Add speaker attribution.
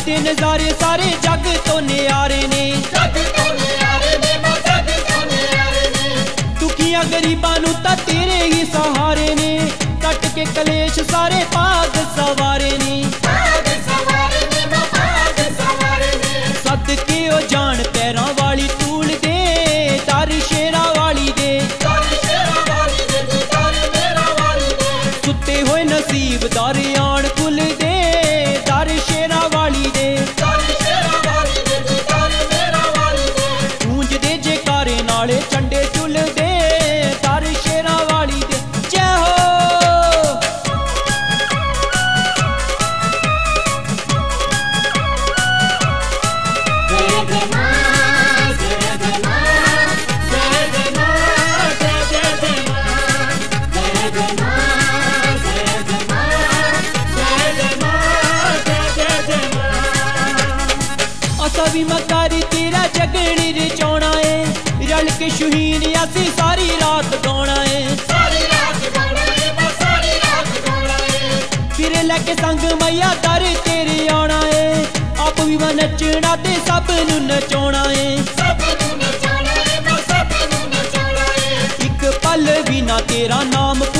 Speaker 1: दे नज़ारे सारे जग तो न्यारे ने, दुखियां गरीबां नूं तां तेरे ही सहारे ने, कट के कलेश सारे पाग सवारे ने, सदके ओ जान पैरां वाली तूल दे, दर शेरां वाली दे, सुते होए नसीबदार आण खुल दे, दर शेरां वाली दे, गूंज दे जयकारे नाले झंडे झुल दे, दर शेरां वाली दे। जय हो असा भी मकारी तेरा जगनी रचाउणा है, रल के शुहीन असी सारी रात गाउणा है, फिर लैके संग मैया दर तेरे आना है, आप भी नचना ते सब नूं नचाउणा है, एक पल भी ना तेरा नाम